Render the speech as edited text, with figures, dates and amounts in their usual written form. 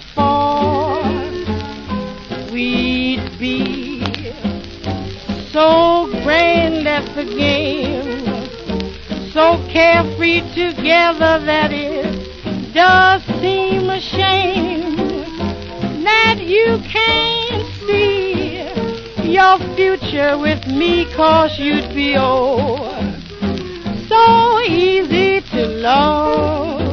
thought we'd be so grand at the game, so carefree together that it does seem a shame that you can't see your future with me, 'cause you'd be oh so easy to love.